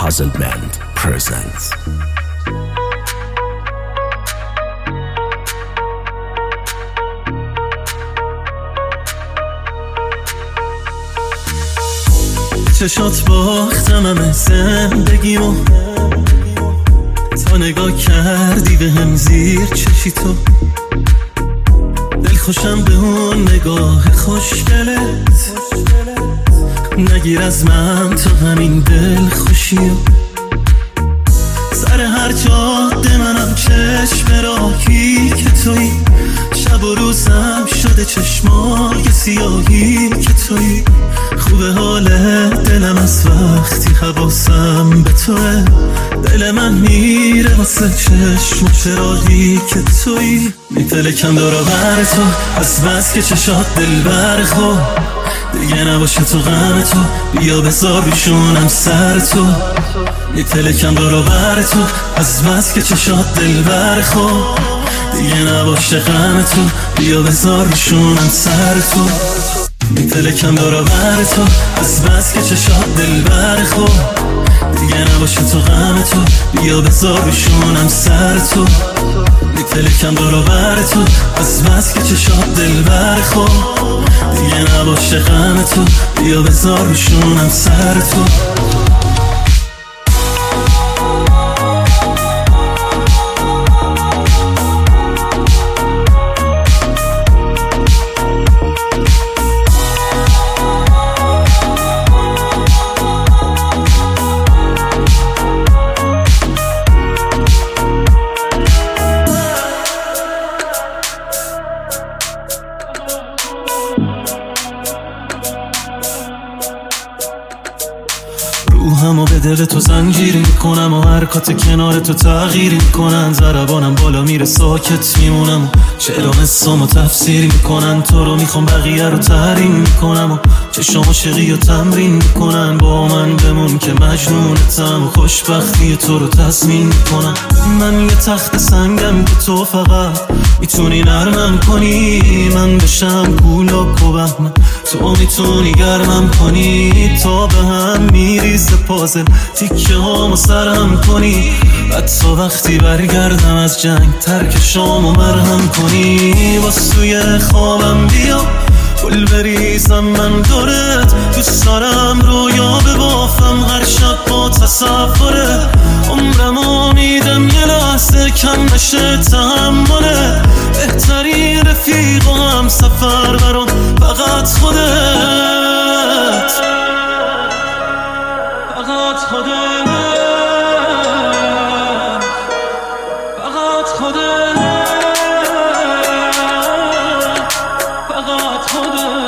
Puzzle Band presents چشات باختم همه زندگیمو، تا نگاه کردی به هم زیر چشی تو. دل خوشم به اون نگاه خوشگلت، نگیر از من تو همین دل خوشیو. سر هر جاده منم چشم راهی که تویی، شب و روزم شده چشمای سیاهی که تویی. خوبه حال دلم از وقتی حواسم به توه، دل من میره واسه چشم و چراغی که تویی. میپلکم دور و بر تو از بس که چشات دل برخو، دیگه نباشه تو غم تو، بیا بذار روشونم سر تو. میپلکم دور و بر تو از بس که چشات دل برخو، دیگه نباشه غم تو، بیا بذار روشونم سر تو. میپلکم دور و بر تو از بس که چشات دل برخو، دیگه نباشه تو غم تو، بیا بذار روشونم سر تو. میپلکم دور و بر تو از بس که چشات دل برخو، دیگه نباشه غم تو، بیا بذار روشونم سر تو. روحمو به دل تو زنجیر میکنم و حرکات کنار تو تغییر میکنن. ضربانم بالا میره ساکت میمونم و چرا حسامو تفسیر میکنن. تو رو میخوام بقیه رو تحریم میکنم و چشم عاشقی رو تمرین میکنن. با من بمون که مجنونتم و خوشبختی تو رو تضمین میکنم. من یه تخت سنگم که تو فقط میتونی نرمم کنی، من بشم کولاک و بهمن تو میتونی گرمم کنی. تا به هم میریزه پازل تیکه هامو سرم کنی، حتی وقتی برگردم از جنگ ترک شامو مرهم کنی. واسوی خوابم بیا گل بریزم من دورت، دوست دارم رویا ببافم هر شب با تصوره. عمرمو میدم یه لحظه کم نشه تحمله، بهترین رفیق و هم سفر برام فقط خودت، فقط خودت، فقط خودت، فقط خودت.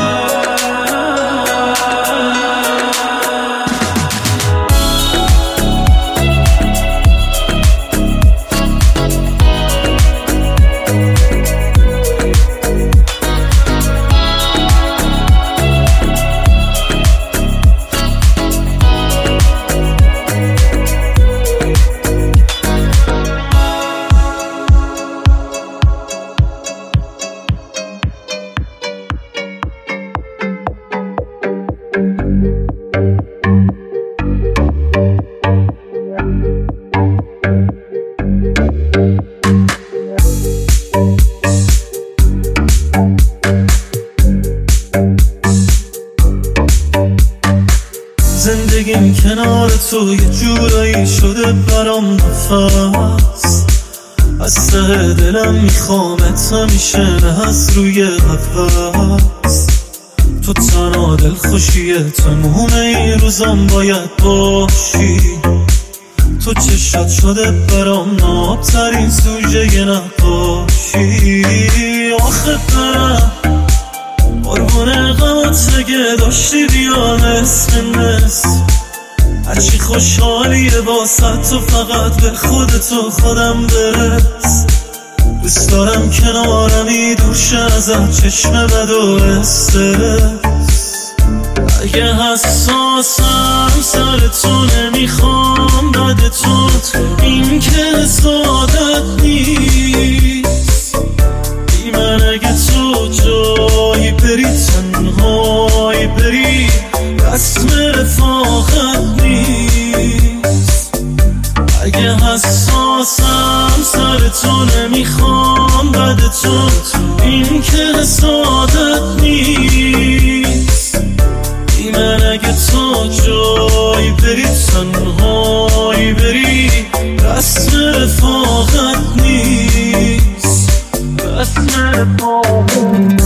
زندگیم کنار تو یه جورایی شده برام نفس، از ته دلم میخوامت همیشه نه از روی قفس. تو تنها دل خوشیه تموم این روزم باید باشی. تو چشات شده برام نابترین سوژه نقاشی. آخه برم قربون غمات اگه داشتی بیا نصف هرچی خوشحالیه واسه تو فقط به خودتو خودم برس. دوست دارم کنارمی دوشه ازت چشم بد و استرس. اگه حساسم سر تو نمیخوام بد تو، این که سعادت نیست. بی من اگه تو جایی بری تنهایی بری، رسم رفاقت نیست. تو این که حسادت نیست. ای من اگه تو جایی بری تنهایی بری رسم رفاقت نیست، رسم رفاقت.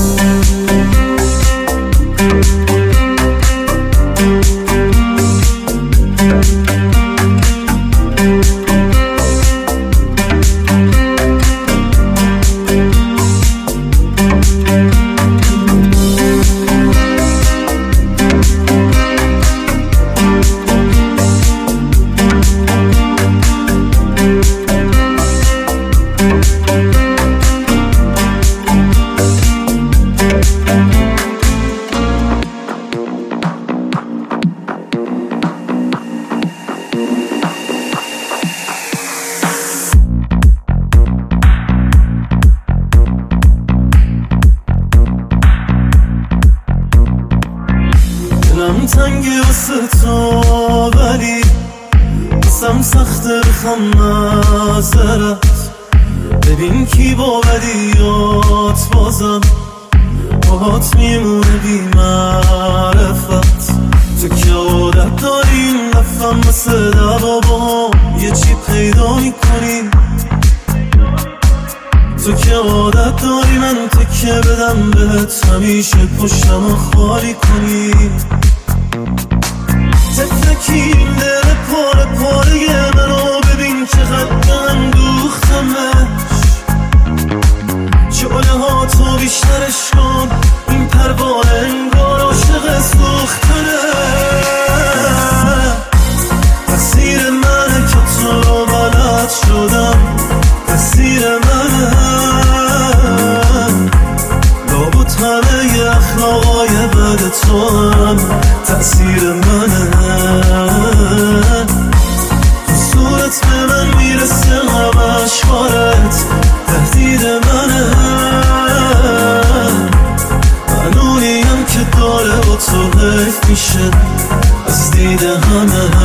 دلم تنگه واسه تو ولی بسم سخته بخوام معذرت. ببین کی با بدیات بازم باهات میمونه بی معرفت. تو که عادت داریم لفم مثل دوا با یه چی پیدا میکنیم. تو که عادت داری من تکه بدم بهت همیشه پشتمو خالی کنی. تفکیم دل پاره پاره منو ببین چقدر اندوختمش. جاله ها تو بیشترش کن این پروانه انگار عاشق سوختنه. تقصیر منه که تو رو بلد شدم، تقصیر منه. لابد همه ی اخلاقای بد تو هم تقصیر منه. تو صورت به من میرسه همش کارت تهدید منه. من اونیم که داره با تو حیف میشه از دید همه.